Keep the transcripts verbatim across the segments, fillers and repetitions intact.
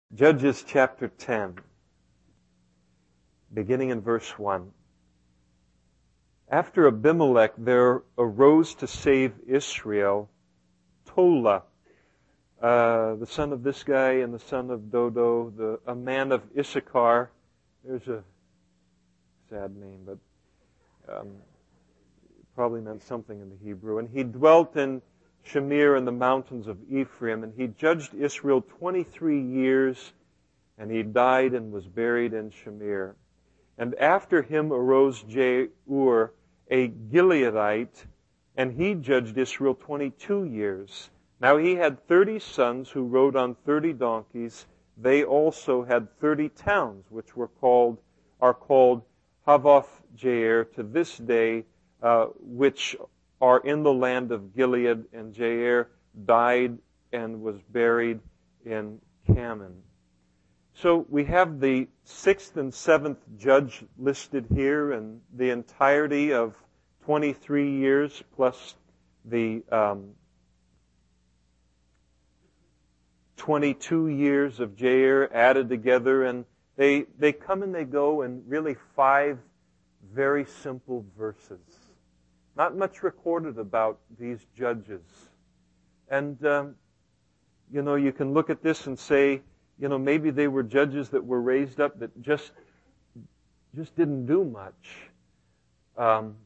Judges chapter ten, beginning in verse one. After Abimelech there arose to save Israel Tola, uh, the son of this guy and the son of Dodo, the, a man of Issachar. There's a sad name, but um, probably meant something in the Hebrew. And he dwelt in Shamir in the mountains of Ephraim, and he judged Israel twenty-three years, and he died and was buried in Shamir. And after him arose Jeur, a Gileadite, and he judged Israel twenty-two years. Now he had thirty sons who rode on thirty donkeys. They also had thirty towns, which were called, are called Havoth Jair to this day, uh, which are in the land of Gilead, and Jair died and was buried in Kaman. So we have the sixth and seventh judge listed here, and the entirety of twenty-three years plus the um, twenty-two years of Jair added together, and they they come and they go in really five very simple verses. Not much recorded about these judges. And, um, you know, you can look at this and say, you know, maybe they were judges that were raised up that just, just didn't do much. Um,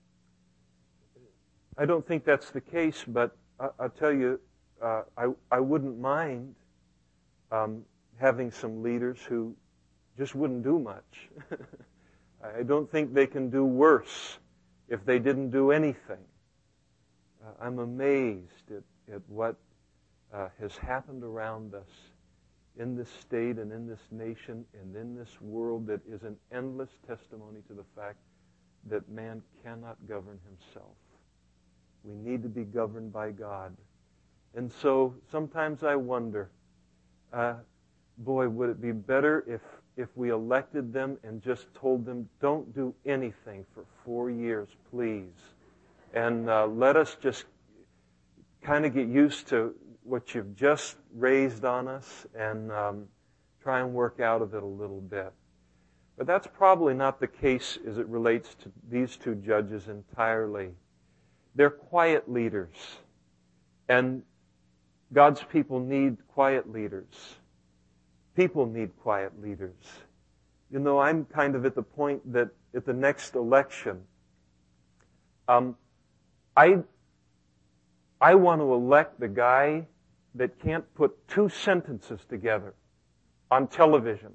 I don't think that's the case, but I, I'll tell you, uh, I, I wouldn't mind um, having some leaders who just wouldn't do much. I don't think they can do worse if they didn't do anything. Uh, I'm amazed at, at what uh, has happened around us in this state and in this nation and in this world that is an endless testimony to the fact that man cannot govern himself. We need to be governed by God. And so sometimes I wonder, uh, boy, would it be better if if we elected them and just told them, don't do anything for four years, please. And uh, let us just kind of get used to what you've just raised on us and um, try and work out of it a little bit. But that's probably not the case as it relates to these two judges entirely. They're quiet leaders. And God's people need quiet leaders. People need quiet leaders. You know, I'm kind of at the point that at the next election, um, I I want to elect the guy that can't put two sentences together on television.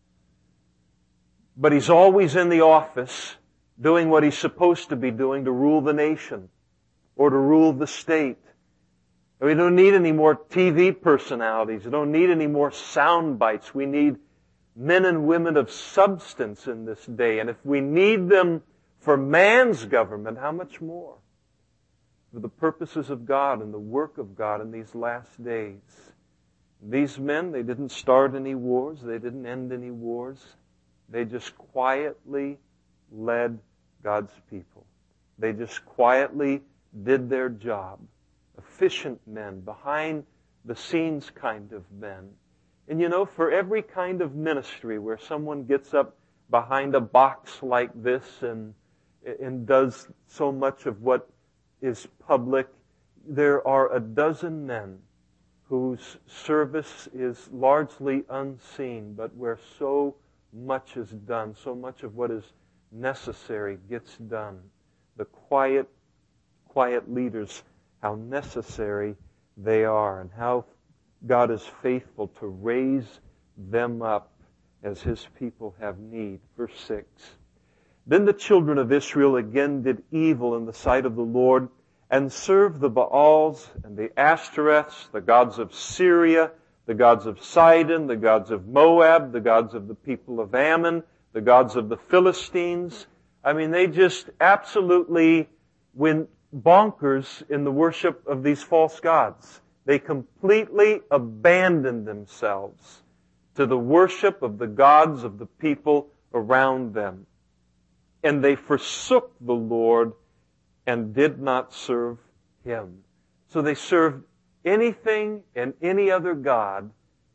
But he's always in the office doing what he's supposed to be doing to rule the nation or to rule the state. We don't need any more T V personalities. We don't need any more sound bites. We need men and women of substance in this day. And if we need them for man's government, how much more for the purposes of God and the work of God in these last days? These men, they didn't start any wars. They didn't end any wars. They just quietly led God's people. They just quietly did their job. Efficient men, behind the scenes kind of men. And you know, for every kind of ministry where someone gets up behind a box like this and, and does so much of what is public, there are a dozen men whose service is largely unseen, but where so much is done, so much of what is necessary gets done. The quiet, quiet leaders, how necessary they are and how God is faithful to raise them up as His people have need. Verse six. Then the children of Israel again did evil in the sight of the Lord and served the Baals and the Ashtoreths, the gods of Syria, the gods of Sidon, the gods of Moab, the gods of the people of Ammon, the gods of the Philistines. I mean, they just absolutely went bonkers in the worship of these false gods. They completely abandoned themselves to the worship of the gods of the people around them. And they forsook the Lord and did not serve Him. So they served anything and any other god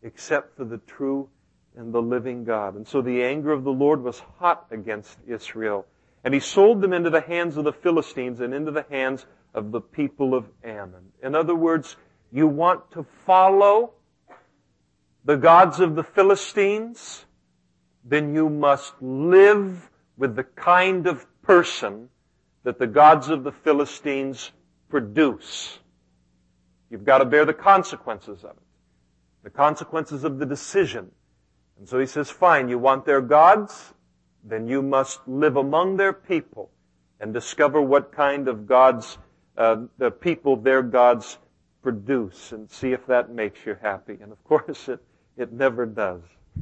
except for the true and the living God. And so the anger of the Lord was hot against Israel. And he sold them into the hands of the Philistines and into the hands of the people of Ammon. In other words, you want to follow the gods of the Philistines, then you must live with the kind of person that the gods of the Philistines produce. You've got to bear the consequences of it. The consequences of the decision. And so he says, fine, you want their gods? Then you must live among their people and discover what kind of gods, uh, the people their gods produce, and see if that makes you happy. And of course it, it never does.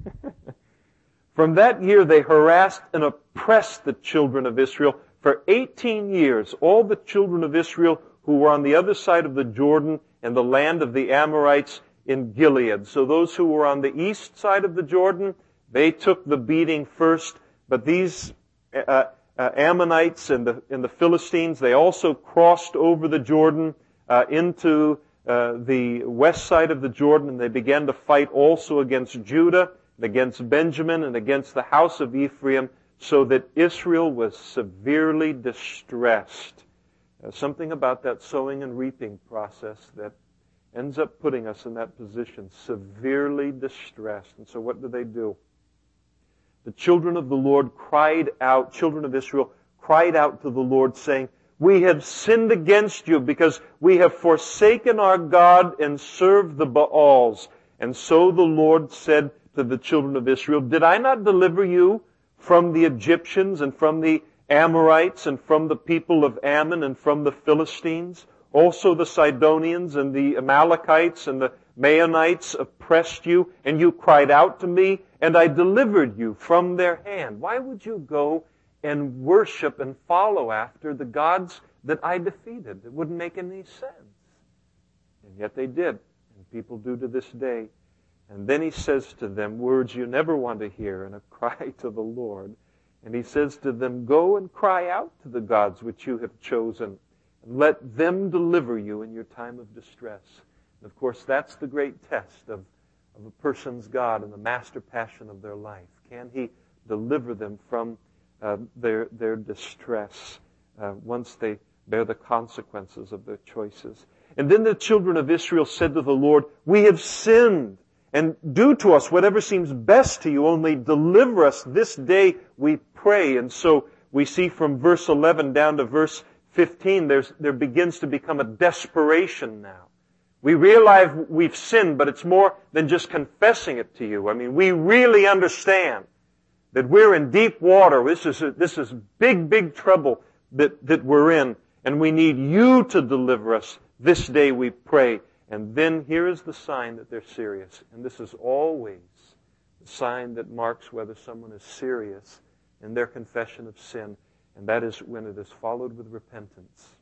From that year they harassed and oppressed the children of Israel for eighteen years. All the children of Israel who were on the other side of the Jordan and the land of the Amorites in Gilead. So those who were on the east side of the Jordan, they took the beating first. But these uh, uh, Ammonites and the, and the Philistines, they also crossed over the Jordan uh, into uh, the west side of the Jordan, and they began to fight also against Judah, and against Benjamin, and against the house of Ephraim, so that Israel was severely distressed. Uh, something about that sowing and reaping process that ends up putting us in that position, severely distressed. And so what do they do? The children of the Lord cried out, children of Israel cried out to the Lord, saying, we have sinned against you because we have forsaken our God and served the Baals. And so the Lord said to the children of Israel, did I not deliver you from the Egyptians and from the Amorites and from the people of Ammon and from the Philistines? Also the Sidonians and the Amalekites and the Maonites oppressed you, and you cried out to me, and I delivered you from their hand. Why would you go and worship and follow after the gods that I defeated? It wouldn't make any sense. And yet they did, and people do to this day. And then he says to them words you never want to hear in a cry to the Lord. And he says to them, go and cry out to the gods which you have chosen, and let them deliver you in your time of distress. And of course, that's the great test of, of a person's God and the master passion of their life. Can he deliver them from uh, their, their distress uh, once they bear the consequences of their choices? And then the children of Israel said to the Lord, we have sinned, and do to us whatever seems best to you, only deliver us this day, we pray. And so we see from verse eleven down to verse fifteen, there's, there begins to become a desperation now. We realize we've sinned, but it's more than just confessing it to you. I mean, we really understand that we're in deep water. This is, a, this is big, big trouble that, that we're in, and we need you to deliver us. This day we pray. And then here is the sign that they're serious. And this is always the sign that marks whether someone is serious in their confession of sin. And that is when it is followed with repentance.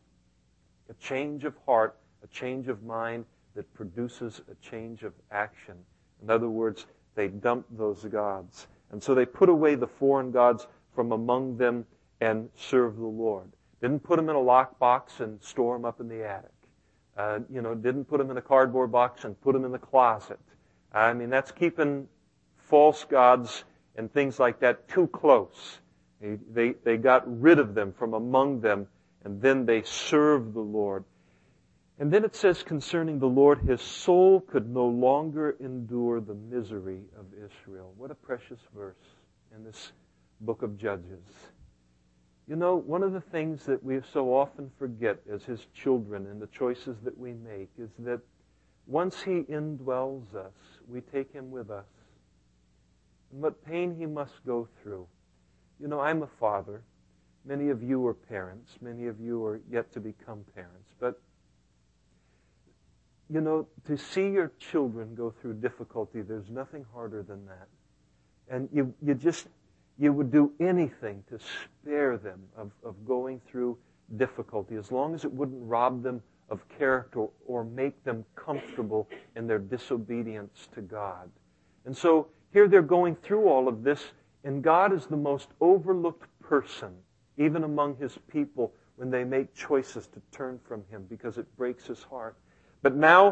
A change of heart, a change of mind that produces a change of action. In other words, they dump those gods. And so they put away the foreign gods from among them and serve the Lord. Didn't put them in a lockbox and store them up in the attic. Uh, you know, didn't put them in a cardboard box and put them in the closet. I mean, that's keeping false gods and things like that too close. They, they, they got rid of them from among them, and then they served the Lord. And then it says concerning the Lord, his soul could no longer endure the misery of Israel. What a precious verse in this book of Judges. You know, one of the things that we so often forget as his children in the choices that we make is that once he indwells us, we take him with us. And what pain he must go through. You know, I'm a father. Many of you are parents. Many of you are yet to become parents. But, you know, to see your children go through difficulty, there's nothing harder than that. And you, you just... You would do anything to spare them of, of going through difficulty, as long as it wouldn't rob them of character or make them comfortable in their disobedience to God. And so here they're going through all of this, and God is the most overlooked person, even among his people, when they make choices to turn from him, because it breaks his heart. But now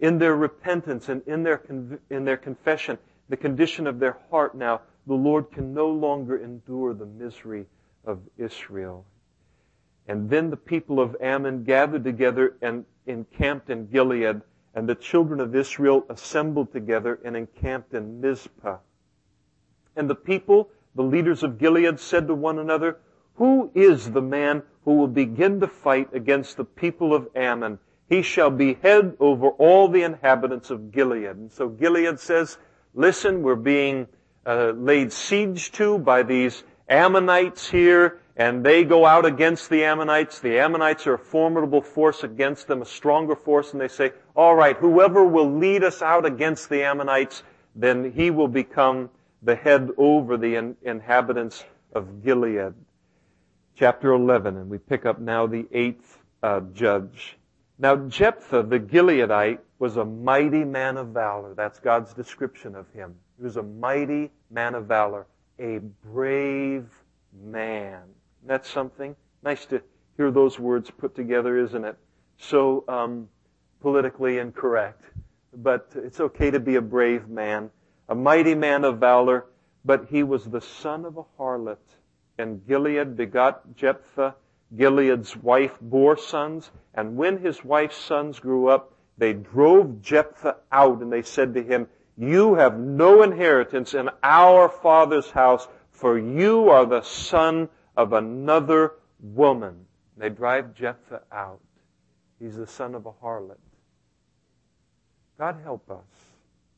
in their repentance and in their, conv- in their confession, the condition of their heart now, the Lord can no longer endure the misery of Israel. And then the people of Ammon gathered together and encamped in Gilead, and the children of Israel assembled together and encamped in Mizpah. And the people, the leaders of Gilead, said to one another, "Who is the man who will begin to fight against the people of Ammon? He shall be head over all the inhabitants of Gilead." And so Gilead says, listen, we're being uh, laid siege to by these Ammonites here, and they go out against the Ammonites. The Ammonites are a formidable force against them, a stronger force, and they say, all right, whoever will lead us out against the Ammonites, then he will become the head over the in- inhabitants of Gilead. Chapter eleven, and we pick up now the eighth uh, judge. Now Jephthah the Gileadite was a mighty man of valor. That's God's description of him. He was a mighty man of valor, a brave man. That's something. Nice to hear those words put together, isn't it? So um, politically incorrect. But it's okay to be a brave man, a mighty man of valor, but he was the son of a harlot. And Gilead begot Jephthah. Gilead's wife bore sons, and when his wife's sons grew up, they drove Jephthah out, and they said to him, "You have no inheritance in our father's house, for you are the son of another woman." They drive Jephthah out. He's the son of a harlot. God help us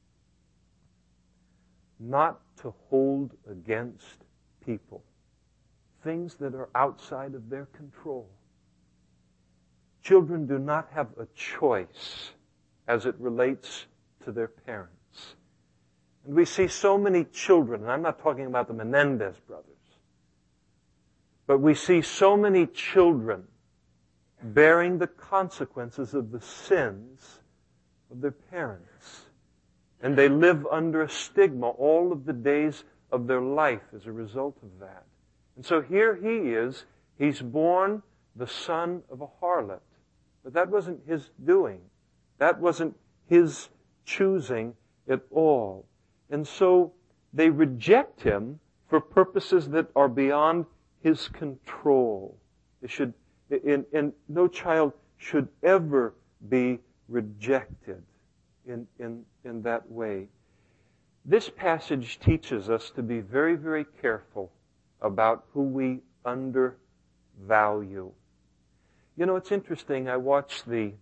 not to hold against people things that are outside of their control. Children do not have a choice as it relates to their parents. And we see so many children, and I'm not talking about the Menendez brothers, but we see so many children bearing the consequences of the sins of their parents. And they live under a stigma all of the days of their life as a result of that. And so here he is, he's born the son of a harlot. But that wasn't his doing. That wasn't his choosing at all. And so they reject him for purposes that are beyond his control. It should, and, and no child should ever be rejected in, in, in that way. This passage teaches us to be very, very careful about who we undervalue. You know, it's interesting. I watched the,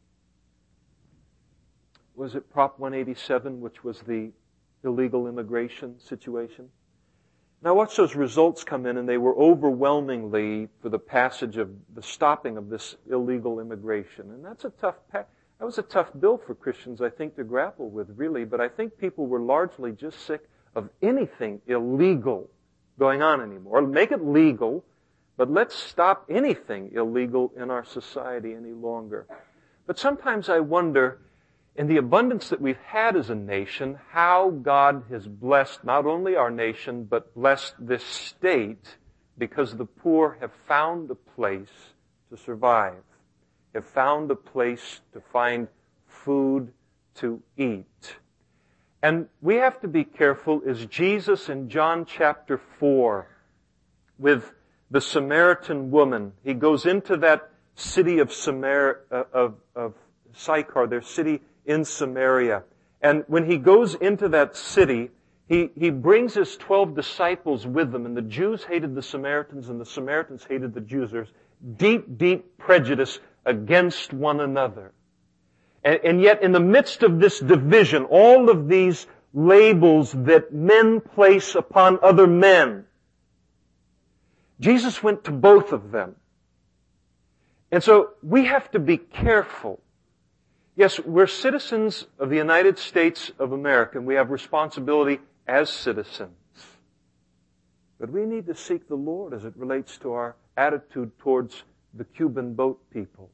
was it Prop one eighty-seven, which was the illegal immigration situation? And I watched those results come in, and they were overwhelmingly for the passage of the stopping of this illegal immigration. And that's a tough, pa- that was a tough bill for Christians, I think, to grapple with, really. But I think people were largely just sick of anything illegal going on anymore. Make it legal, but let's stop anything illegal in our society any longer. But sometimes I wonder, in the abundance that we've had as a nation, how God has blessed not only our nation, but blessed this state, because the poor have found a place to survive, have found a place to find food to eat. And we have to be careful, as Jesus in John chapter four, with the Samaritan woman, he goes into that city of Samar, uh, of, of Sychar, their city in Samaria. And when he goes into that city, he, he brings his twelve disciples with him. And the Jews hated the Samaritans, and the Samaritans hated the Jews. There's deep, deep prejudice against one another. And, and yet in the midst of this division, all of these labels that men place upon other men, Jesus went to both of them. And so we have to be careful. Yes, we're citizens of the United States of America, and we have responsibility as citizens. But we need to seek the Lord as it relates to our attitude towards the Cuban boat people,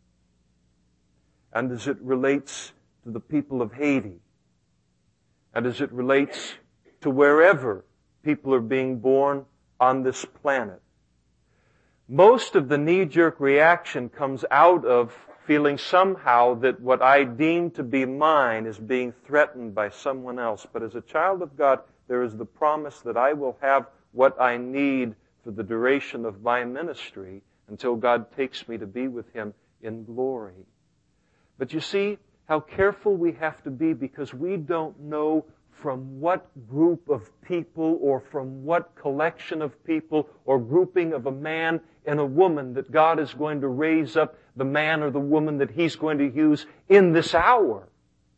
and as it relates to the people of Haiti, and as it relates to wherever people are being born on this planet. Most of the knee-jerk reaction comes out of feeling somehow that what I deem to be mine is being threatened by someone else. But as a child of God, there is the promise that I will have what I need for the duration of my ministry until God takes me to be with Him in glory. But you see how careful we have to be, because we don't know from what group of people or from what collection of people or grouping of a man and a woman that God is going to raise up the man or the woman that He's going to use in this hour.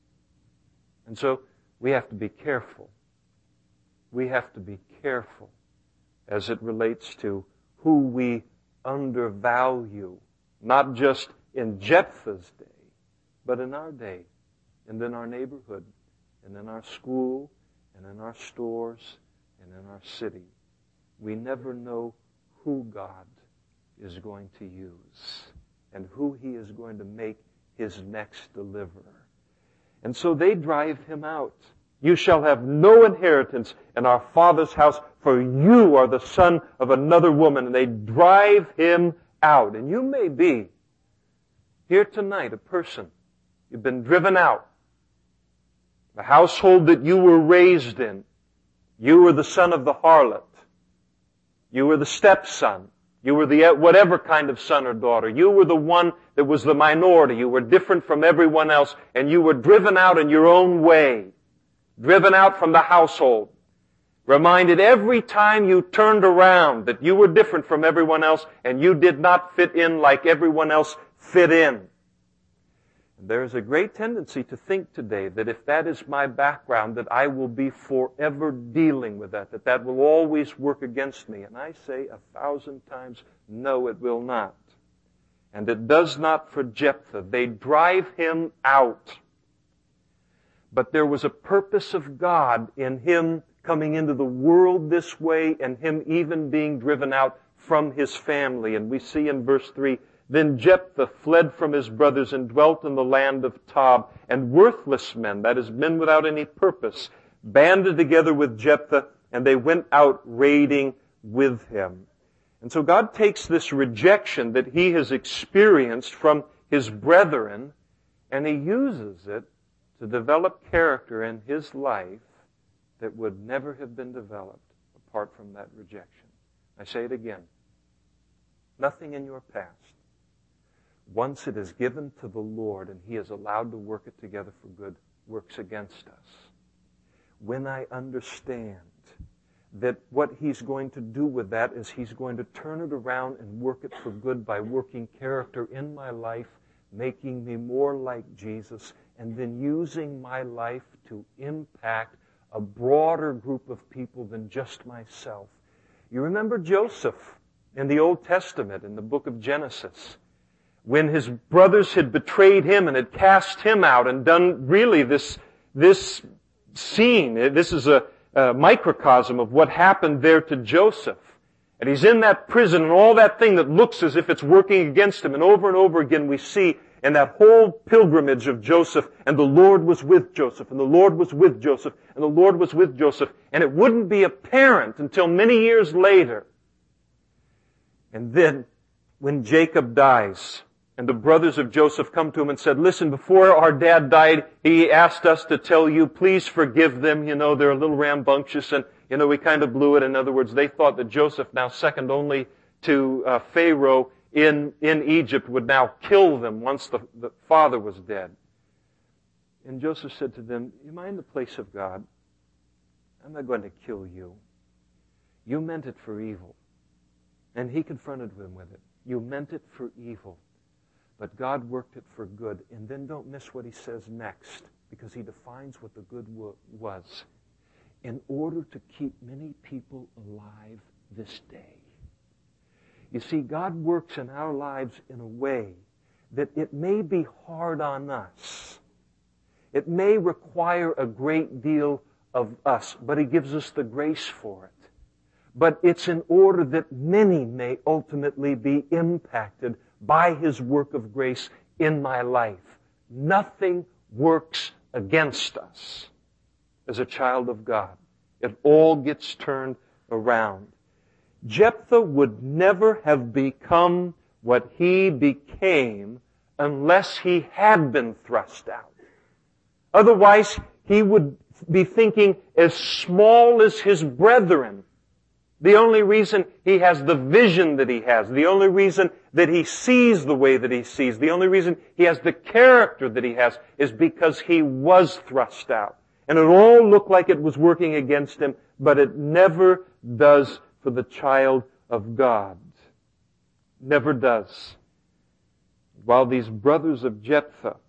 And so we have to be careful. We have to be careful as it relates to who we undervalue, not just in Jephthah's day, but in our day, and in our neighborhood, and in our school, and in our stores, and in our city. We never know who God is going to use and who He is going to make His next deliverer. And so they drive him out. You shall have no inheritance in our father's house, for you are the son of another woman. And they drive him out. And you may be here tonight, a person, you've been driven out. The household that you were raised in, you were the son of the harlot. You were the stepson. You were the whatever kind of son or daughter. You were the one that was the minority. You were different from everyone else, and you were driven out in your own way. Driven out from the household. Reminded every time you turned around that you were different from everyone else and you did not fit in like everyone else fit in. And there is a great tendency to think today that if that is my background, that I will be forever dealing with that, that that will always work against me. And I say a thousand times, no, it will not. And it does not for Jephthah. They drive him out. But there was a purpose of God in him coming into the world this way and him even being driven out from his family. And we see in verse three, then Jephthah fled from his brothers and dwelt in the land of Tob. And worthless men, that is, men without any purpose, banded together with Jephthah, and they went out raiding with him. And so God takes this rejection that he has experienced from his brethren, and He uses it to develop character in his life that would never have been developed apart from that rejection. I say it again. Nothing in your past, once it is given to the Lord and He is allowed to work it together for good, works against us. When I understand that what He's going to do with that is He's going to turn it around and work it for good by working character in my life, making me more like Jesus, and then using my life to impact a broader group of people than just myself. You remember Joseph in the Old Testament, in the book of Genesis, when his brothers had betrayed him and had cast him out and done really this, this scene. This is a, a microcosm of what happened there to Joseph. And he's in that prison and all that thing that looks as if it's working against him. And over and over again we see in that whole pilgrimage of Joseph, and the Lord was with Joseph, and the Lord was with Joseph, and the Lord was with Joseph. And it wouldn't be apparent until many years later. And then when Jacob dies, and the brothers of Joseph come to him and said, listen, before our dad died, he asked us to tell you, please forgive them. You know, they're a little rambunctious and, you know, we kind of blew it. In other words, they thought that Joseph, now second only to uh, Pharaoh in, in Egypt, would now kill them once the, the father was dead. And Joseph said to them, am I in the place of God? I'm not going to kill you. You meant it for evil. And he confronted them with it. You meant it for evil. But God worked it for good. And then don't miss what he says next, because he defines what the good was. In order to keep many people alive this day. You see, God works in our lives in a way that it may be hard on us. It may require a great deal of us, but He gives us the grace for it. But it's in order that many may ultimately be impacted by His work of grace in my life. Nothing works against us as a child of God. It all gets turned around. Jephthah would never have become what he became unless he had been thrust out. Otherwise, he would be thinking as small as his brethren. The only reason he has the vision that he has, the only reason that he sees the way that he sees, the only reason he has the character that he has is because he was thrust out. And it all looked like it was working against him, but it never does for the child of God. Never does. While these brothers of Jephthah,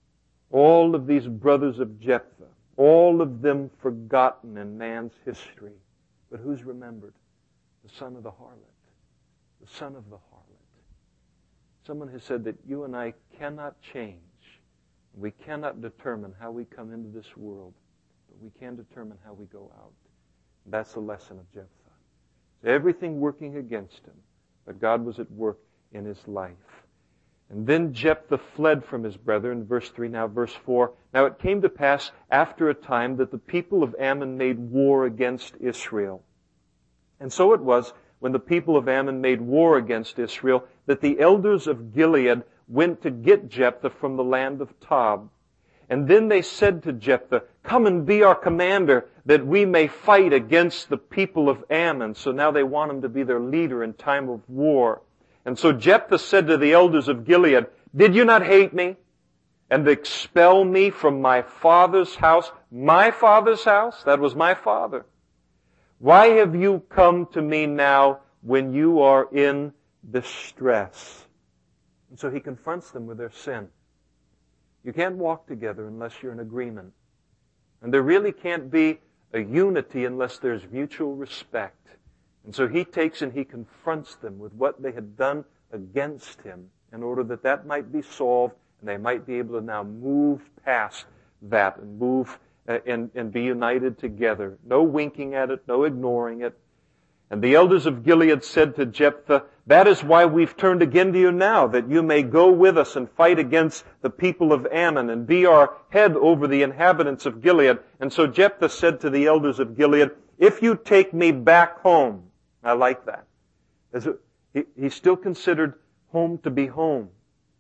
all of these brothers of Jephthah, all of them forgotten in man's history, but who's remembered? The son of the harlot. The son of the harlot. Someone has said that you and I cannot change. We cannot determine how we come into this world, but we can determine how we go out. That's the lesson of Jephthah. Everything working against him, but God was at work in his life. And then Jephthah fled from his brethren, verse three, now verse four. Now it came to pass after a time that the people of Ammon made war against Israel. And so it was, when the people of Ammon made war against Israel, that the elders of Gilead went to get Jephthah from the land of Tob. And then they said to Jephthah, come and be our commander, that we may fight against the people of Ammon. So now they want him to be their leader in time of war. And so Jephthah said to the elders of Gilead, did you not hate me and expel me from my father's house? My father's house? That was my father. Why have you come to me now when you are in distress? And so he confronts them with their sin. You can't walk together unless you're in agreement. And there really can't be a unity unless there's mutual respect. And so he takes and he confronts them with what they had done against him in order that that might be solved and they might be able to now move past that and move uh, and, and be united together. No winking at it, no ignoring it. And the elders of Gilead said to Jephthah, that is why we've turned again to you now, that you may go with us and fight against the people of Ammon and be our head over the inhabitants of Gilead. And so Jephthah said to the elders of Gilead, if you take me back home, I like that. He, he still considered home to be home.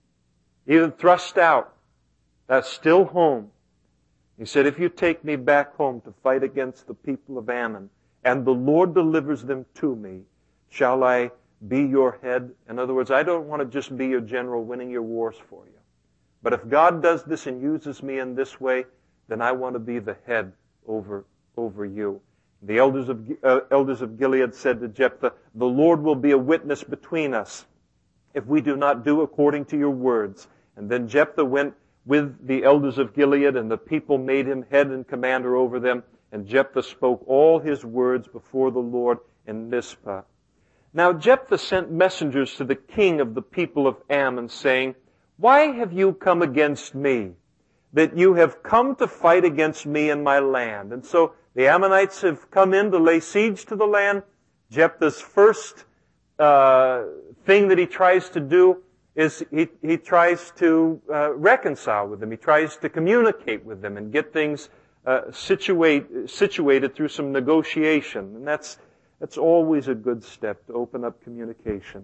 Even thrust out, that's still home. He said, if you take me back home to fight against the people of Ammon, and the Lord delivers them to me, shall I be your head? In other words, I don't want to just be your general winning your wars for you. But if God does this and uses me in this way, then I want to be the head over, over you. The elders of, uh, elders of Gilead said to Jephthah, the Lord will be a witness between us if we do not do according to your words. And then Jephthah went with the elders of Gilead, and the people made him head and commander over them. And Jephthah spoke all his words before the Lord in Mizpah. Now Jephthah sent messengers to the king of the people of Ammon, saying, why have you come against me, that you have come to fight against me in my land? And so the Ammonites have come in to lay siege to the land. Jephthah's first uh, thing that he tries to do is he, he tries to uh, reconcile with them. He tries to communicate with them and get things uh, situate, situated through some negotiation. And that's, that's always a good step, to open up communication.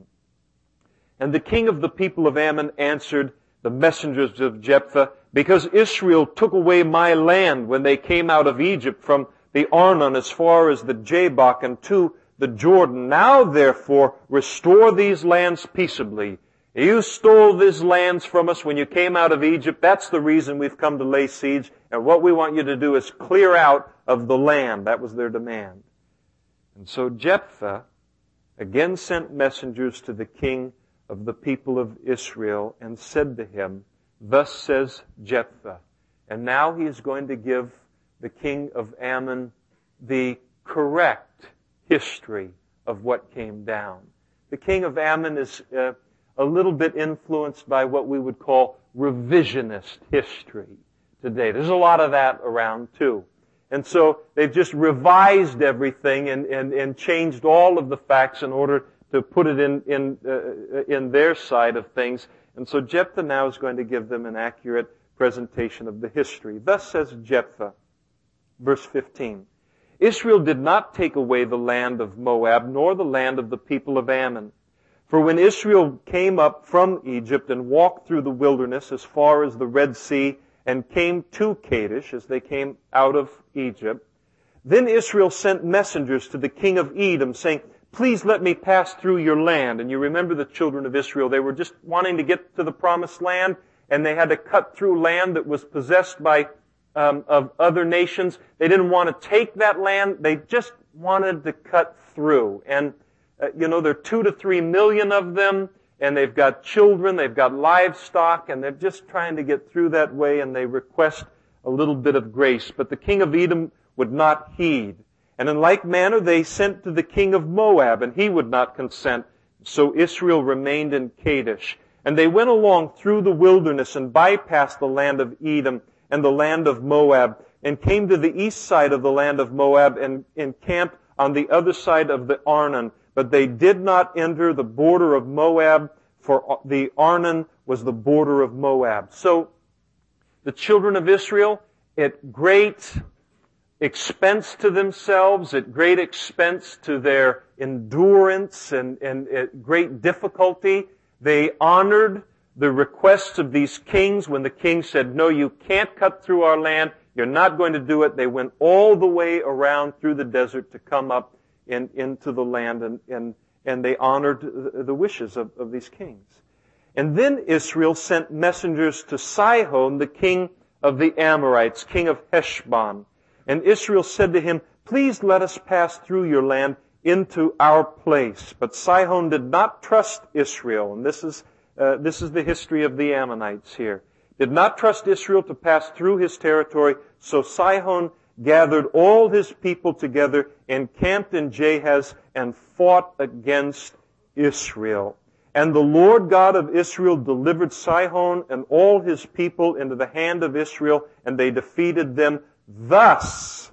And the king of the people of Ammon answered the messengers of Jephthah, because Israel took away my land when they came out of Egypt from the Arnon as far as the Jabbok and to the Jordan. Now therefore restore these lands peaceably. You stole these lands from us when you came out of Egypt. That's the reason we've come to lay siege. And what we want you to do is clear out of the land. That was their demand. And so Jephthah again sent messengers to the king of the people of Israel and said to him, thus says Jephthah. And now he is going to give the king of Ammon the correct history of what came down. The king of Ammon is uh, a little bit influenced by what we would call revisionist history today. There's a lot of that around too. And so they've just revised everything and, and, and changed all of the facts in order to put it in, in, uh, in their side of things. And so Jephthah now is going to give them an accurate presentation of the history. Thus says Jephthah, verse fifteen, Israel did not take away the land of Moab, nor the land of the people of Ammon. For when Israel came up from Egypt and walked through the wilderness as far as the Red Sea and came to Kadesh, as they came out of Egypt, then Israel sent messengers to the king of Edom, saying, please let me pass through your land. And you remember the children of Israel, they were just wanting to get to the promised land, and they had to cut through land that was possessed by um, of other nations. They didn't want to take that land, they just wanted to cut through. And, uh, you know, there are two to three million of them, and they've got children, they've got livestock, and they're just trying to get through that way, and they request a little bit of grace. But the king of Edom would not heed. And in like manner they sent to the king of Moab, and he would not consent. So Israel remained in Kadesh. And they went along through the wilderness and bypassed the land of Edom and the land of Moab, and came to the east side of the land of Moab and encamped on the other side of the Arnon. But they did not enter the border of Moab, for the Arnon was the border of Moab. So the children of Israel, at great expense to themselves, at great expense to their endurance and, and at great difficulty, they honored the requests of these kings. When the king said, no, you can't cut through our land, you're not going to do it, they went all the way around through the desert to come up in, into the land, and, and, and they honored the, the wishes of, of these kings. And then Israel sent messengers to Sihon, the king of the Amorites, king of Heshbon. And Israel said to him, please let us pass through your land into our place. But Sihon did not trust Israel. And this is, uh, this is the history of the Ammonites here. Did not trust Israel to pass through his territory. So Sihon gathered all his people together, encamped in Jahaz, and fought against Israel. And the Lord God of Israel delivered Sihon and all his people into the hand of Israel, and they defeated them. Thus,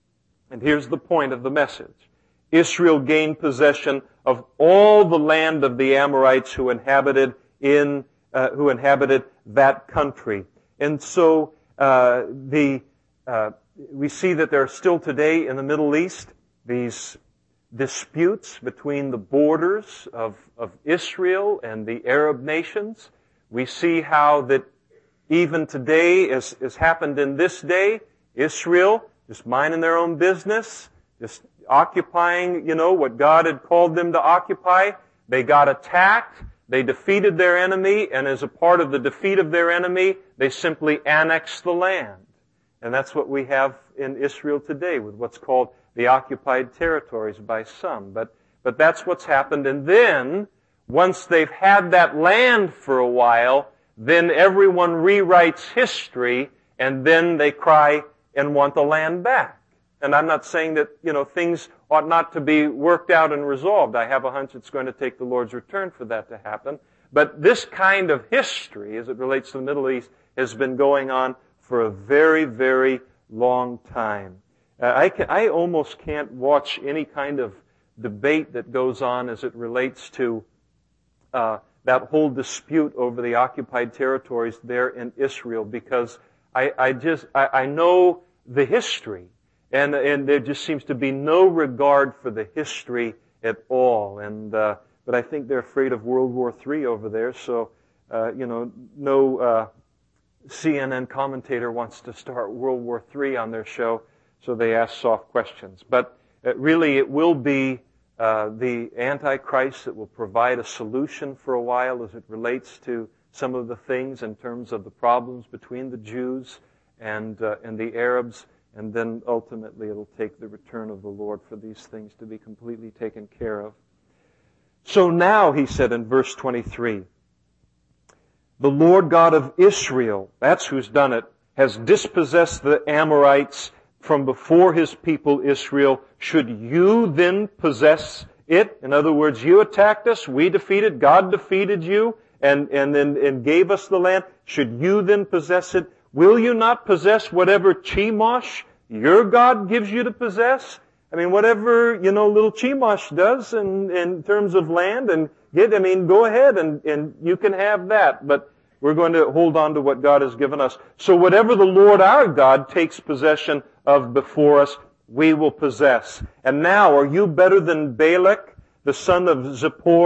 and here's the point of the message, Israel gained possession of all the land of the Amorites who inhabited in uh, who inhabited that country. And so uh, the uh, we see that there are still today in the Middle East these disputes between the borders of, of Israel and the Arab nations. We see how that even today, as has happened in this day, Israel just minding their own business, just occupying, you know, what God had called them to occupy. They got attacked. They defeated their enemy, and as a part of the defeat of their enemy, they simply annexed the land. And that's what we have in Israel today with what's called the occupied territories by some. But, but that's what's happened. And then, once they've had that land for a while, then everyone rewrites history, and then they cry and want the land back. And I'm not saying that, you know, things ought not to be worked out and resolved. I have a hunch it's going to take the Lord's return for that to happen. But this kind of history, as it relates to the Middle East, has been going on for a very, very long time. Uh, I, can, I almost can't watch any kind of debate that goes on as it relates to uh, that whole dispute over the occupied territories there in Israel, because I, I just, I, I know the history, and, and there just seems to be no regard for the history at all. And, uh, but I think they're afraid of World War Three over there, so, uh, you know, no, uh, C N N commentator wants to start World War Three on their show, so they ask soft questions. But uh, really it will be, uh, the Antichrist that will provide a solution for a while as it relates to some of the things in terms of the problems between the Jews and uh, and the Arabs, and then ultimately it'll take the return of the Lord for these things to be completely taken care of. So now, he said in verse twenty-three, the Lord God of Israel, that's who's done it, has dispossessed the Amorites from before his people Israel. Should you then possess it? In other words, you attacked us, we defeated, God defeated you, and, and then and gave us the land. Should you then possess it? Will you not possess whatever Chemosh, your God, gives you to possess? I mean, whatever, you know, little Chemosh does in, in terms of land and get, I mean, go ahead and, and you can have that, but we're going to hold on to what God has given us. So whatever the Lord our God takes possession of before us, we will possess. And now, are you better than Balak, the son of Zippor,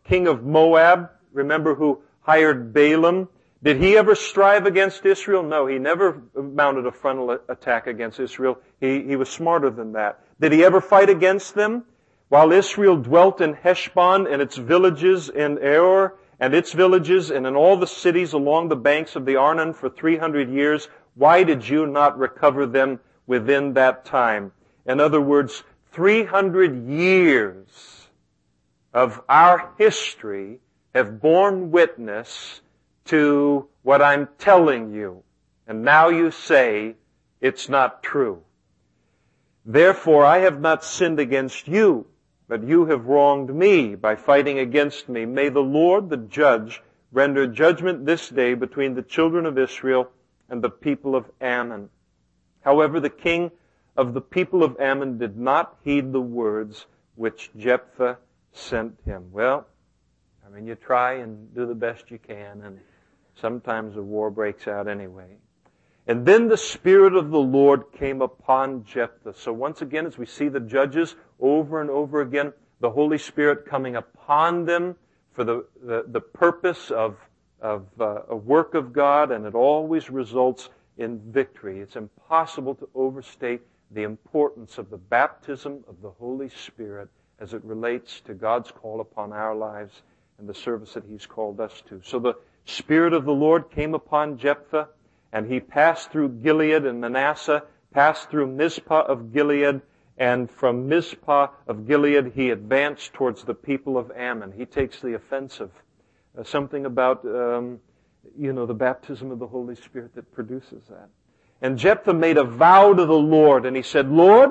king of Moab, remember, who hired Balaam. Did he ever strive against Israel? No, he never mounted a frontal attack against Israel. He, he was smarter than that. Did he ever fight against them? While Israel dwelt in Heshbon and its villages, in Aor and its villages, and in all the cities along the banks of the Arnon for three hundred years, why did you not recover them within that time? In other words, three hundred years of our history have borne witness to what I'm telling you. And now you say it's not true. Therefore, I have not sinned against you, but you have wronged me by fighting against me. May the Lord, the judge, render judgment this day between the children of Israel and the people of Ammon. However, the king of the people of Ammon did not heed the words which Jephthah sent him. Well, I mean, you try and do the best you can, and sometimes a war breaks out anyway. And then the Spirit of the Lord came upon Jephthah. So once again, as we see the judges over and over again, the Holy Spirit coming upon them for the, the, the purpose of, of uh, a work of God, and it always results in victory. It's impossible to overstate the importance of the baptism of the Holy Spirit as it relates to God's call upon our lives and the service that He's called us to. So the Spirit of the Lord came upon Jephthah, and he passed through Gilead and Manasseh, passed through Mizpah of Gilead, and from Mizpah of Gilead he advanced towards the people of Ammon. He takes the offensive. Uh, something about, um, you know, the baptism of the Holy Spirit that produces that. And Jephthah made a vow to the Lord, and he said, Lord,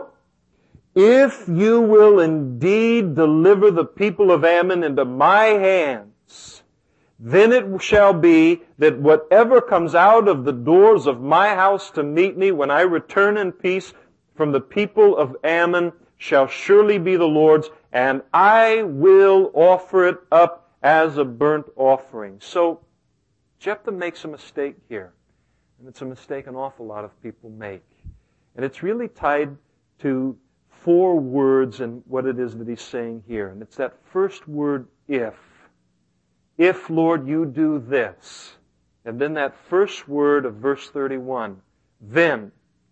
if you will indeed deliver the people of Ammon into my hands, then it shall be that whatever comes out of the doors of my house to meet me when I return in peace from the people of Ammon shall surely be the Lord's, and I will offer it up as a burnt offering. So Jephthah makes a mistake here. And it's a mistake an awful lot of people make. And it's really tied to four words and what it is that he's saying here. And it's that first word, if. If, Lord, you do this. And then that first word of verse thirty-one, then.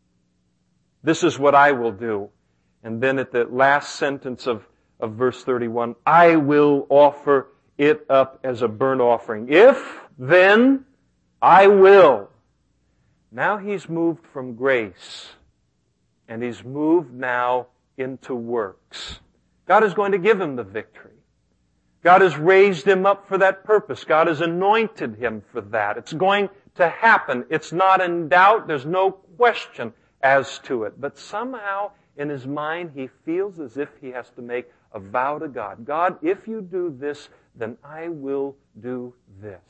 This is what I will do. And then at the last sentence of, of verse thirty-one, I will offer it up as a burnt offering. If, then, I will. Now he's moved from grace, and he's moved now into works. God is going to give him the victory. God has raised him up for that purpose. God has anointed him for that. It's going to happen. It's not in doubt. There's no question as to it. But somehow in his mind he feels as if he has to make a vow to God. God, if you do this, then I will do this.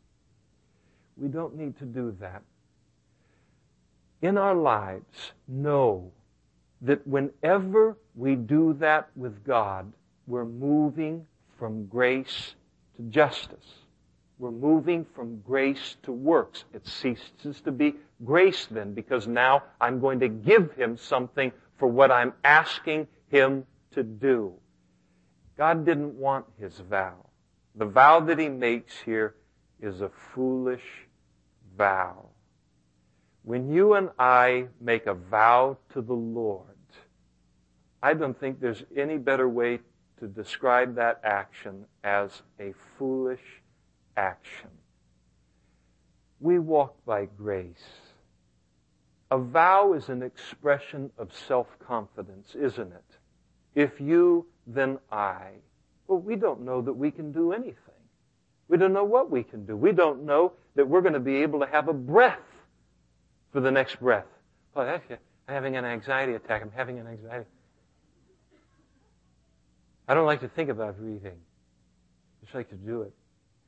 We don't need to do that. In our lives, know that whenever we do that with God, we're moving from grace to justice. We're moving from grace to works. It ceases to be grace then, because now I'm going to give him something for what I'm asking him to do. God didn't want his vow. The vow that he makes here is a foolish vow. When you and I make a vow to the Lord, I don't think there's any better way to describe that action as a foolish action. We walk by grace. A vow is an expression of self-confidence, isn't it? If you, then I. Well, we don't know that we can do anything. We don't know what we can do. We don't know that we're going to be able to have a breath for the next breath. Oh, that's, I'm having an anxiety attack. I'm having an anxiety. I don't like to think about breathing. I just like to do it.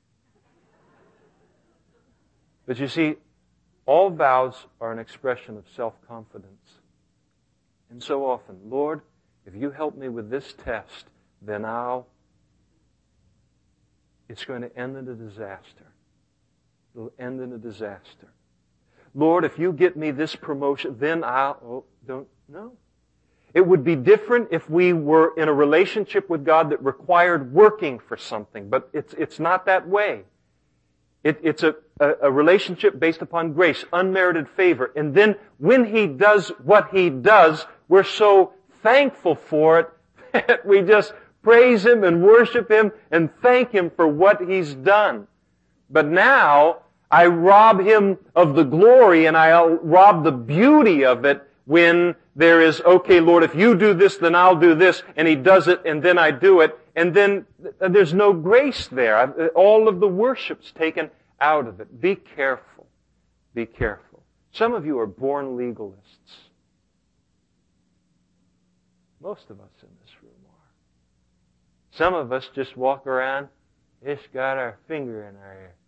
But you see, all vows are an expression of self-confidence. And so often, Lord, if you help me with this test, then I'll... It's going to end in a disaster. It'll end in a disaster. Lord, if you get me this promotion, then I'll... Oh, don't... No. It would be different if we were in a relationship with God that required working for something, but it's, it's not that way. It, it's a, a, a relationship based upon grace, unmerited favor. And then when He does what He does, we're so thankful for it that we just praise Him and worship Him and thank Him for what He's done. But now, I rob Him of the glory and I rob the beauty of it when there is, okay, Lord, if you do this, then I'll do this, and He does it, and then I do it, and then there's no grace there. All of the worship's taken out of it. Be careful. Be careful. Some of you are born legalists. Most of us in this room are. Some of us just walk around, just got our finger in our ear.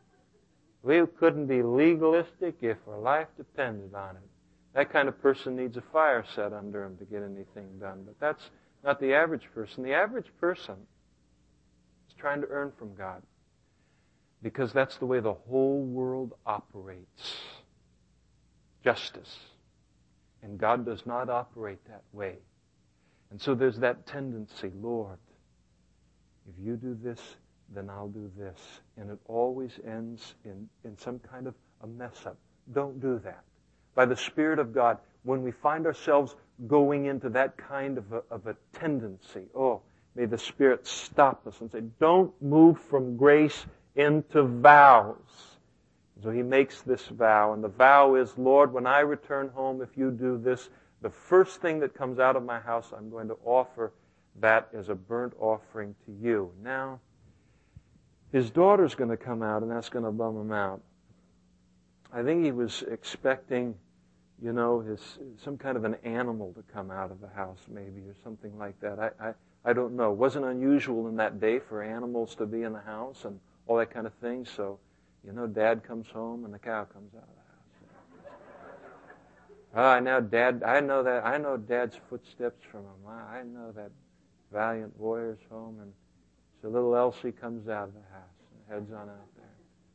We couldn't be legalistic if our life depended on it. That kind of person needs a fire set under him to get anything done. But that's not the average person. The average person is trying to earn from God, because that's the way the whole world operates. Justice. And God does not operate that way. And so there's that tendency, Lord, if you do this, then I'll do this. And it always ends in, in some kind of a mess up. Don't do that. By the Spirit of God, when we find ourselves going into that kind of a, of a tendency, oh, may the Spirit stop us and say, don't move from grace into vows. So He makes this vow, and the vow is, Lord, when I return home, if you do this, the first thing that comes out of my house, I'm going to offer that as a burnt offering to you. Now, his daughter's going to come out, and that's going to bum him out. I think he was expecting, you know, his some kind of an animal to come out of the house, maybe, or something like that. I, I, I don't know. It wasn't unusual in that day for animals to be in the house and all that kind of thing. So, you know, Dad comes home and the cow comes out of the house. Oh, I know Dad. I know that. I know Dad's footsteps from him. I, I know that valiant warrior's home, and so little Elsie comes out of the house and heads on out there.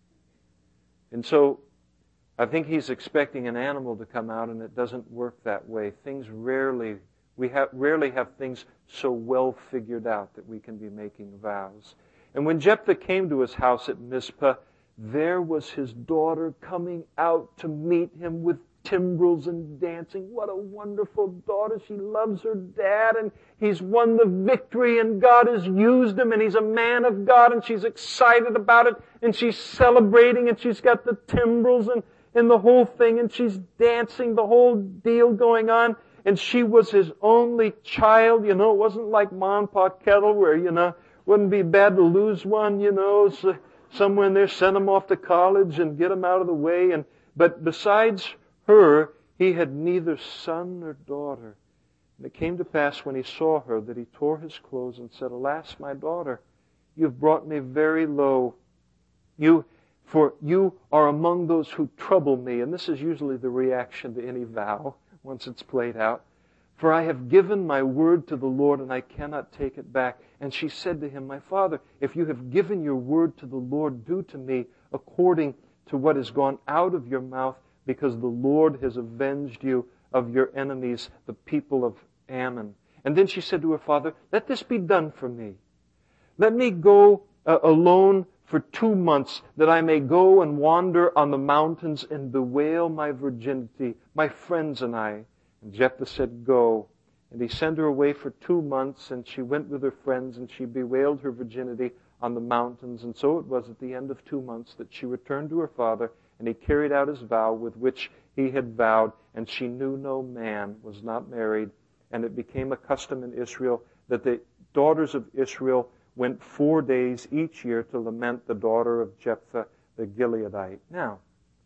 And so, I think he's expecting an animal to come out, and it doesn't work that way. Things rarely, we have, rarely have things so well figured out that we can be making vows. And when Jephthah came to his house at Mizpah, there was his daughter coming out to meet him with timbrels and dancing. What a wonderful daughter. She loves her dad, and he's won the victory, and God has used him, and he's a man of God, and she's excited about it, and she's celebrating, and she's got the timbrels and and the whole thing, and she's dancing, the whole deal going on. And she was his only child, you know. It wasn't like Ma and Pa Kettle where, you know, wouldn't be bad to lose one, you know, so somewhere in there, send him off to college and get him out of the way. And but besides her, he had neither son nor daughter. And it came to pass when he saw her that he tore his clothes and said, Alas, my daughter, you've brought me very low. You For you are among those who trouble me. And this is usually the reaction to any vow once it's played out. For I have given my word to the Lord, and I cannot take it back. And she said to him, My father, if you have given your word to the Lord, do to me according to what has gone out of your mouth, because the Lord has avenged you of your enemies, the people of Ammon. And then she said to her father, Let this be done for me. Let me go uh, alone for two months, that I may go and wander on the mountains and bewail my virginity, my friends and I. And Jephthah said, Go. And he sent her away for two months, and she went with her friends, and she bewailed her virginity on the mountains. And so it was at the end of two months that she returned to her father, and he carried out his vow with which he had vowed, and she knew no man, was not married. And it became a custom in Israel that the daughters of Israel went four days each year to lament the daughter of Jephthah the Gileadite. Now,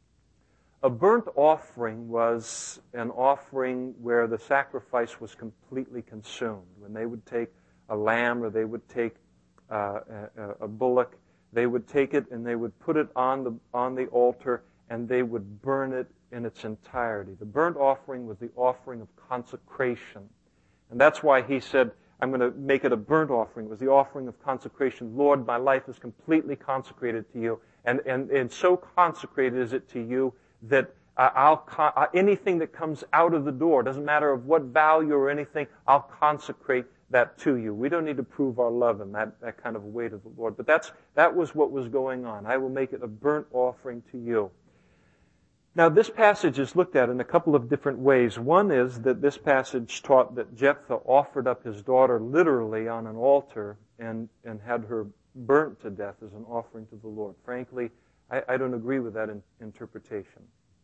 a burnt offering was an offering where the sacrifice was completely consumed. When they would take a lamb or they would take uh, a, a bullock, they would take it and they would put it on the on the altar and they would burn it in its entirety. The burnt offering was the offering of consecration. And that's why he said, I'm going to make it a burnt offering. It was the offering of consecration. Lord, my life is completely consecrated to you. And, and, and so consecrated is it to you that I'll, I'll anything that comes out of the door, doesn't matter of what value or anything, I'll consecrate that to you. We don't need to prove our love in that, that kind of way to the Lord. But that's, that was what was going on. I will make it a burnt offering to you. Now, this passage is looked at in a couple of different ways. One is that this passage taught that Jephthah offered up his daughter literally on an altar and, and had her burnt to death as an offering to the Lord. Frankly, I, I don't agree with that in, interpretation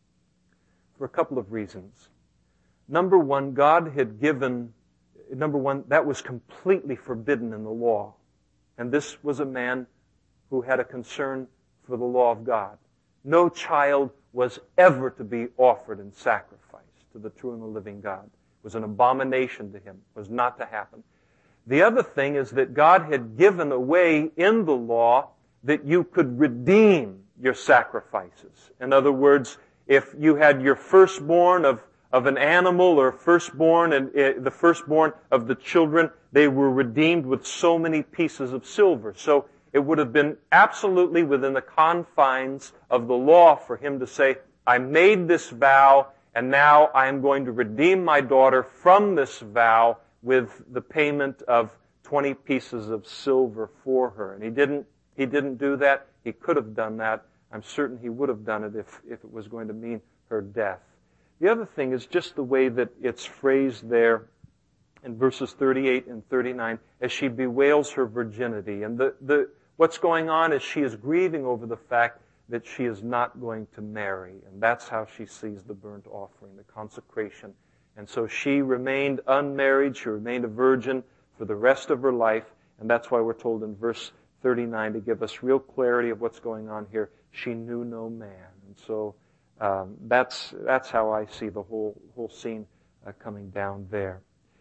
for a couple of reasons. Number one, God had given, number one, that was completely forbidden in the law. And this was a man who had a concern for the law of God. No child was ever to be offered in sacrifice to the true and the living God. It was an abomination to him. It was not to happen. The other thing is that God had given a way in the law that you could redeem your sacrifices. In other words, if you had your firstborn of, of an animal or firstborn and uh, the firstborn of the children, they were redeemed with so many pieces of silver. So it would have been absolutely within the confines of the law for him to say, I made this vow and now I am going to redeem my daughter from this vow with the payment of twenty pieces of silver for her. And he didn't, he didn't do that. He could have done that. I'm certain he would have done it if, if it was going to mean her death. The other thing is just the way that it's phrased there in verses thirty-eight and thirty-nine as she bewails her virginity. And the, the, what's going on is she is grieving over the fact that she is not going to marry. And that's how she sees the burnt offering, the consecration. And so she remained unmarried. She remained a virgin for the rest of her life. And that's why we're told in verse thirty-nine to give us real clarity of what's going on here. She knew no man. And so um, that's that's how I see the whole whole scene uh, coming down there.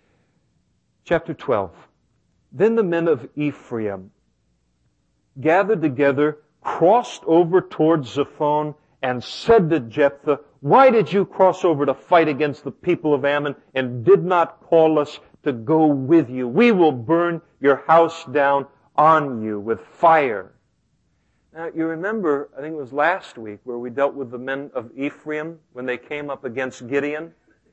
Chapter twelve. Then the men of Ephraim gathered together, crossed over towards Zaphon, and said to Jephthah, why did you cross over to fight against the people of Ammon and did not call us to go with you? We will burn your house down on you with fire. Now, you remember, I think it was last week, where we dealt with the men of Ephraim when they came up against Gideon.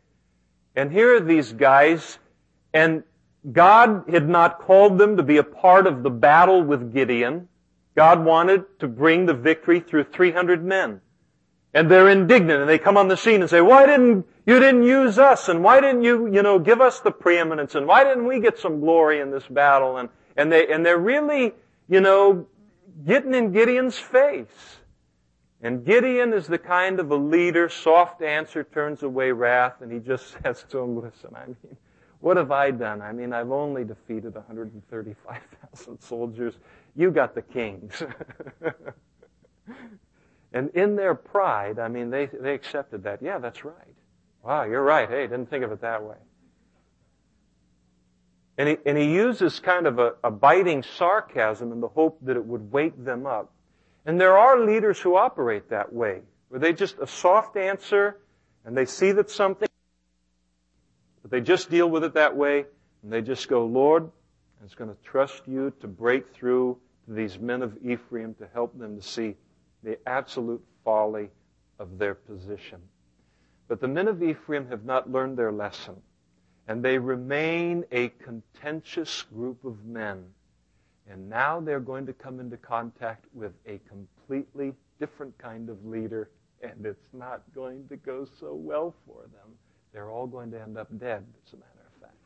And here are these guys, and God had not called them to be a part of the battle with Gideon. God wanted to bring the victory through three hundred men. And they're indignant, and they come on the scene and say, why didn't, you didn't use us, and why didn't you, you know, give us the preeminence, and why didn't we get some glory in this battle? And, and they, and they're really, you know, getting in Gideon's face. And Gideon is the kind of a leader, soft answer turns away wrath, and he just says to him, listen, I mean, what have I done? I mean, I've only defeated one hundred thirty-five thousand soldiers. You got the kings. And in their pride, I mean, they, they accepted that. Yeah, that's right. Wow, you're right. Hey, didn't think of it that way. And he, and he uses kind of a, a biting sarcasm in the hope that it would wake them up. And there are leaders who operate that way, where they just, a soft answer, and they see that something, but they just deal with it that way, and they just go, Lord, I'm just going to trust you to break through to these men of Ephraim to help them to see the absolute folly of their position. But the men of Ephraim have not learned their lesson, and they remain a contentious group of men. And now they're going to come into contact with a completely different kind of leader, and it's not going to go so well for them. They're all going to end up dead, as a matter of fact.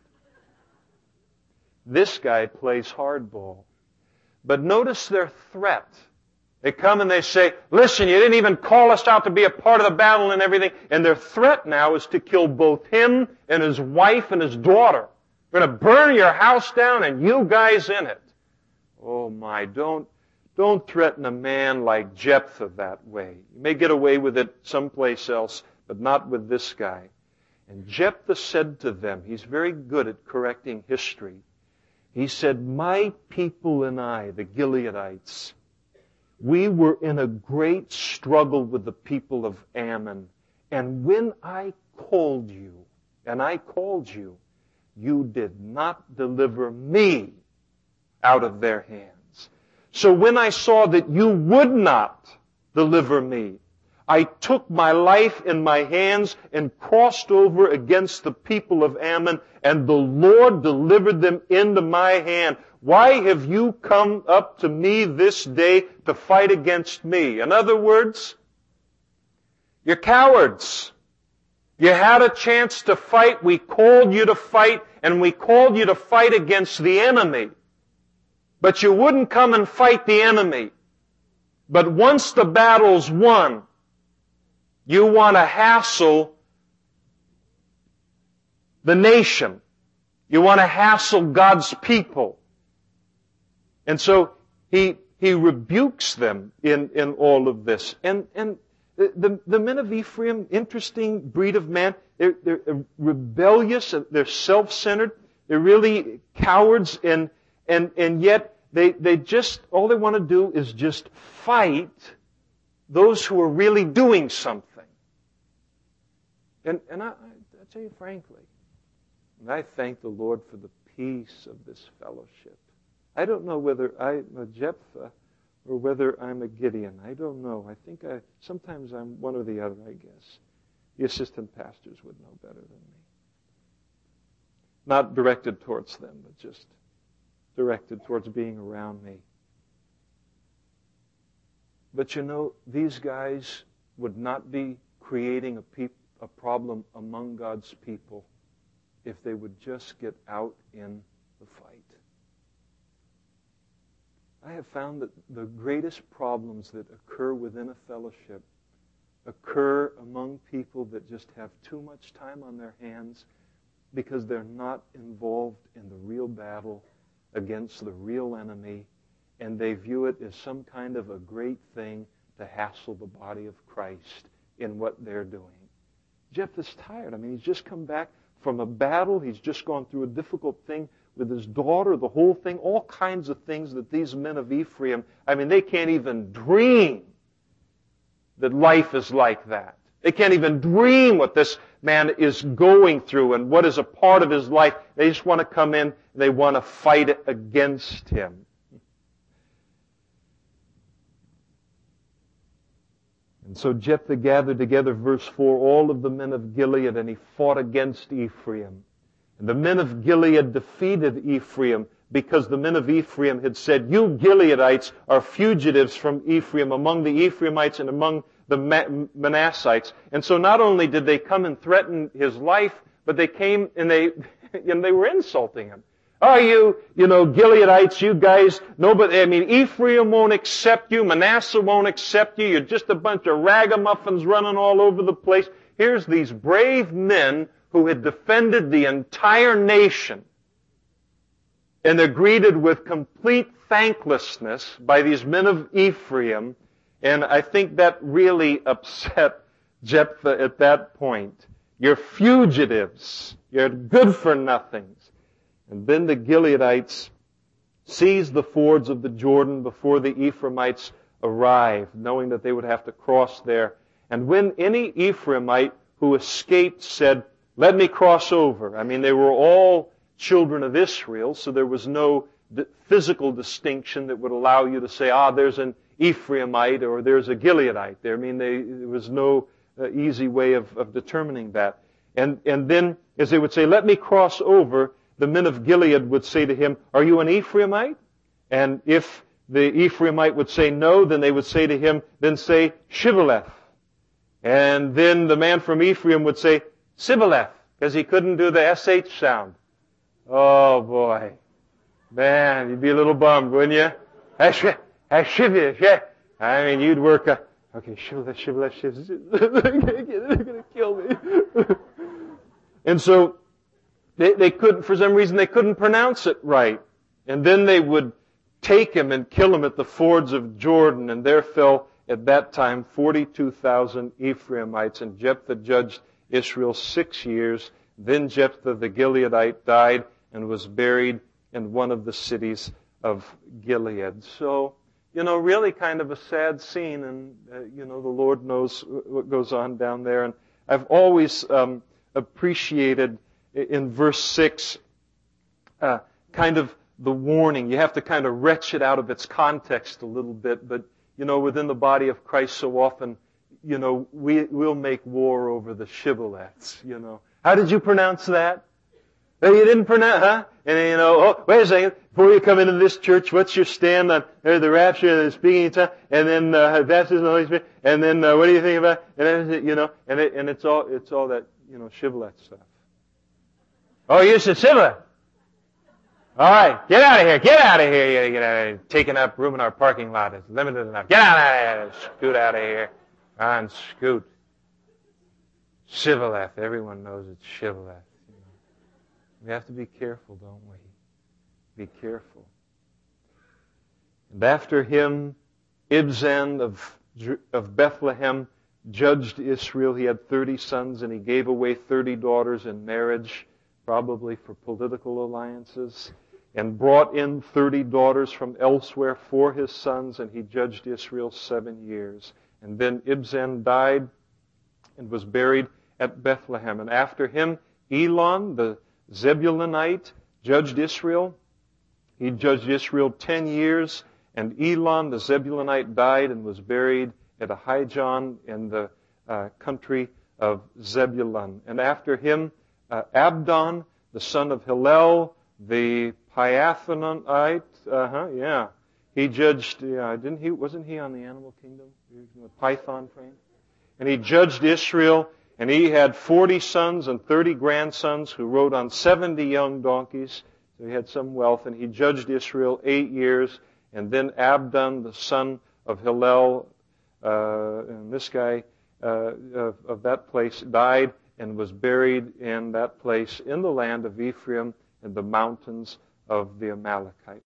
This guy plays hardball. But notice their threat. They come and they say, listen, you didn't even call us out to be a part of the battle and everything. And their threat now is to kill both him and his wife and his daughter. We're going to burn your house down and you guys in it. Oh my, don't, don't threaten a man like Jephthah that way. You may get away with it someplace else, but not with this guy. And Jephthah said to them, he's very good at correcting history. He said, my people and I, the Gileadites, we were in a great struggle with the people of Ammon. And when I called you, and I called you, you did not deliver me out of their hands. So when I saw that you would not deliver me, I took my life in my hands and crossed over against the people of Ammon, and the Lord delivered them into my hand. Why have you come up to me this day to fight against me? In other words, you're cowards. You had a chance to fight. We called you to fight, and we called you to fight against the enemy. But you wouldn't come and fight the enemy. But once the battle's won, you want to hassle the nation. You want to hassle God's people. And so he he rebukes them in, in all of this. And and the, the men of Ephraim, interesting breed of man, they're, they're rebellious, they're self-centered, they're really cowards, and and and yet they they just all they want to do is just fight those who are really doing something. And, and I, I tell you frankly, and I thank the Lord for the peace of this fellowship. I don't know whether I'm a Jephthah or whether I'm a Gideon. I don't know. I think I, sometimes I'm one or the other, I guess. The assistant pastors would know better than me. Not directed towards them, but just directed towards being around me. But you know, these guys would not be creating a people a problem among God's people if they would just get out in the fight. I have found that the greatest problems that occur within a fellowship occur among people that just have too much time on their hands because they're not involved in the real battle against the real enemy, and they view it as some kind of a great thing to hassle the body of Christ in what they're doing. Jephthah's tired. I mean, he's just come back from a battle. He's just gone through a difficult thing with his daughter, the whole thing, all kinds of things that these men of Ephraim, I mean, they can't even dream that life is like that. They can't even dream what this man is going through and what is a part of his life. They just want to come in and they want to fight against him. And so Jephthah gathered together, verse four, all of the men of Gilead, and he fought against Ephraim. And the men of Gilead defeated Ephraim because the men of Ephraim had said, you Gileadites are fugitives from Ephraim, among the Ephraimites and among the Manassites. And so not only did they come and threaten his life, but they came and they, you know, they were insulting him. Are you, you know, Gileadites, you guys, nobody, I mean, Ephraim won't accept you, Manasseh won't accept you, you're just a bunch of ragamuffins running all over the place. Here's these brave men who had defended the entire nation, and they're greeted with complete thanklessness by these men of Ephraim, and I think that really upset Jephthah at that point. You're fugitives. You're good for nothings. And then the Gileadites seized the fords of the Jordan before the Ephraimites arrived, knowing that they would have to cross there. And when any Ephraimite who escaped said, let me cross over. I mean, they were all children of Israel, so there was no physical distinction that would allow you to say, ah, there's an Ephraimite or there's a Gileadite there. I mean, they, there was no uh, easy way of, of determining that. And, and then, as they would say, let me cross over, the men of Gilead would say to him, are you an Ephraimite? And if the Ephraimite would say no, then they would say to him, then say Shibboleth. And then the man from Ephraim would say Sibboleth, because he couldn't do the S H sound. Oh boy. Man, you'd be a little bummed, wouldn't you? Yeah. I mean, you'd work a, okay, Shibboleth, Shibboleth, Shibboleth. They're going to kill me. And so, They, they couldn't, for some reason, they couldn't pronounce it right. And then they would take him and kill him at the fords of Jordan. And there fell, at that time, forty-two thousand Ephraimites. And Jephthah judged Israel six years. Then Jephthah the Gileadite died and was buried in one of the cities of Gilead. So, you know, really kind of a sad scene. And, uh, you know, the Lord knows what goes on down there. And I've always um, appreciated in verse six, uh, kind of the warning. You have to kind of wrench it out of its context a little bit, but, you know, within the body of Christ so often, you know, we, we'll make war over the shibboleths, you know. How did you pronounce that? Oh, you didn't pronounce, huh? And then, you know, oh, wait a second. Before you come into this church, what's your stand on uh, the rapture and the speaking in tongues, and then uh, baptism of the Holy Spirit, and then uh, what do you think about? And then, you know, and it, and it's all it's all that, you know, shibboleth stuff. Oh, you said shibboleth. All right, get out of here. Get out of here. You get out of here. Taking up room in our parking lot is limited enough. Get out of here. Scoot out of here. On scoot. Shibboleth. Everyone knows it's shibboleth. We have to be careful, don't we? Be careful. And after him, Ibzan of, of Bethlehem judged Israel. He had thirty sons, and he gave away thirty daughters in marriage, probably for political alliances, and brought in thirty daughters from elsewhere for his sons, and he judged Israel seven years. And then Ibzan died and was buried at Bethlehem. And after him, Elon, the Zebulunite, judged Israel. He judged Israel ten years, and Elon, the Zebulunite, died and was buried at Ahijon in the uh, country of Zebulun. And after him, uh, Abdon, the son of Hillel, the Piathonite, uh-huh, yeah. He judged, yeah, didn't he, wasn't he on the animal kingdom? The python frame? And he judged Israel, and he had forty sons and thirty grandsons who rode on seventy young donkeys. So he had some wealth, and he judged Israel eight years. And then Abdon, the son of Hillel, uh, and this guy uh, of, of that place, died and was buried in that place in the land of Ephraim in the mountains of the Amalekites.